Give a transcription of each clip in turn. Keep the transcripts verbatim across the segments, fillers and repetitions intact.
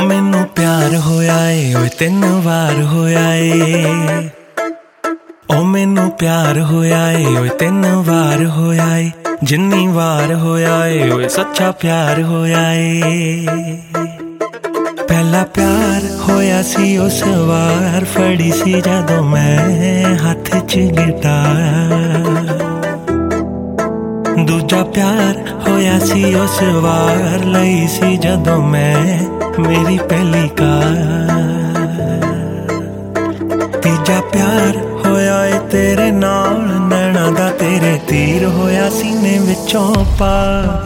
मैनू प्यार होया ए ओए तीन वार होया ए ओ मैनू प्यार होया ए ओए तीन वार होया ए जिन्नी वार होया ए ओए सच्चा प्यार होया ए पहला प्यार होया सी उस वार फड़ी सी जदों मैं हाथ च गिटार दूजा प्यार होया सी उस वार लई सी जदों मैं मेरी पहली कार तीजा प्यार होया ए तेरे नाल नैना दा तेरे तीर होया सीने विचों पार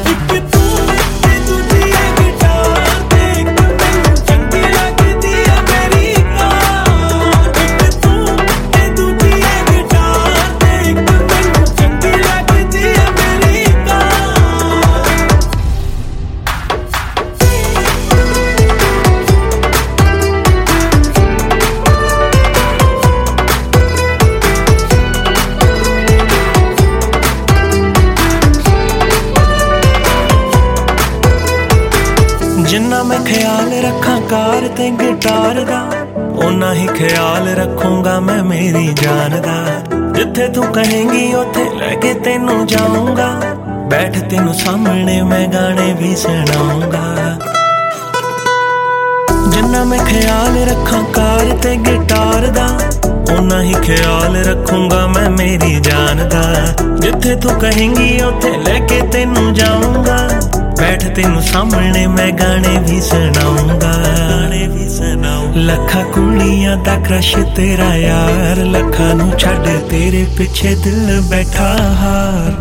जिन्ना मैं ख्याल रखा कार ते गिटार दा उन्ना ही ख्याल रखूंगा मैं मेरी जान दा जिथे तू कहेंगी उथे लेके तेनू जाऊंगा बैठ तेनू सामने मैं गाने भी सुनाऊंगा जिन्ना मैं ख्याल रखा कार ते गिटार दा उन्ना ही ख्याल रखूंगा मैं मेरी जान दा जिथे तू कहेंगी उथे लेके तेनू जाऊंगा बैठ तेनू सामने मैं गाने भी सुनाऊंगा गाने भी सुनाऊं लखा कुड़ियां दा क्रश तेरा यार लखा नू छड़ तेरे पिछे दिल बैठा हार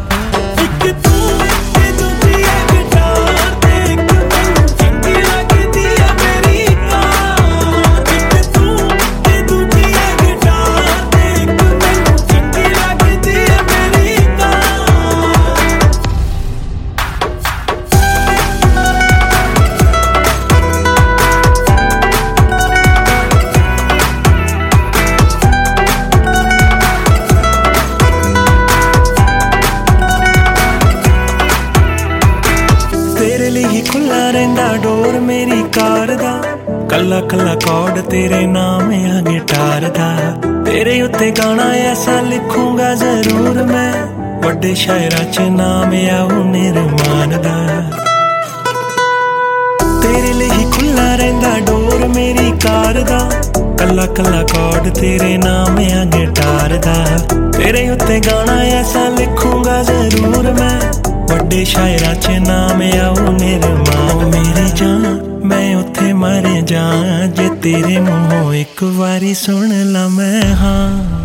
खुला रहिंदा डोर मेरी कार दा कला कला कॉर्ड तेरे नाम आ गिटार दा तेरे उत्ते गाना ऐसा लिखूंगा जरूर मैं वड्डे शायरां च नाम आऊ निर्माण दा तेरे लिए ही खुला रहिंदा डोर मेरी कार दा कला कला कॉर्ड तेरे नाम आ गिटार दा तेरे उत्ते गाना ऐसा लिखूंगा जरूर मैं वड्डे शायरां च नाम आऊ निर्माण मेरी जान मैं उत्थे मर जा जे तेरे मुंहों एक वारी सुन ला मैं हाँ।